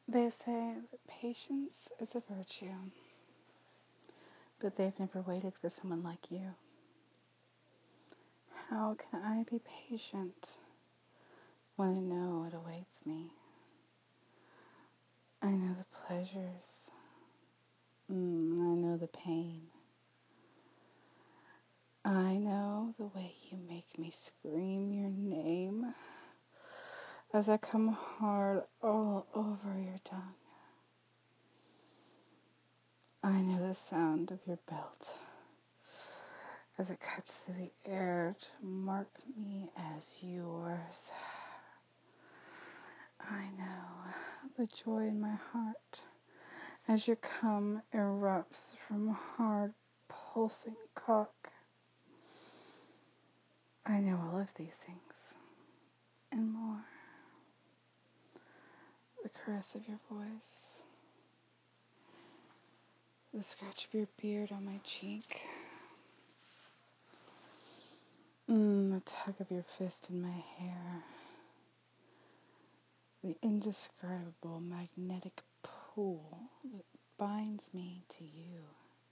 They say that patience is a virtue, but they've never waited for someone like you. How can I be patient when I know what awaits me? I know the pleasures. I know the pain. I know the way you make me scream your name as I come hard all over your tongue. I know the sound of your belt as it cuts through the air to mark me as yours. I know the joy in my heart as your cum erupts from a hard, pulsing cock. I know all of these things and more. The caress of your voice, the scratch of your beard on my cheek, the tug of your fist in my hair, the indescribable magnetic pull that binds me to you.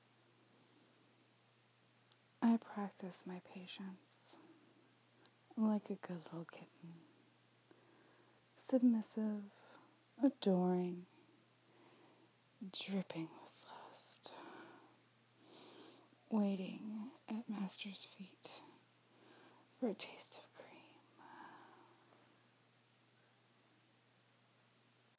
I practice my patience like a good little kitten, submissive, adoring, dripping with lust, waiting at master's feet for a taste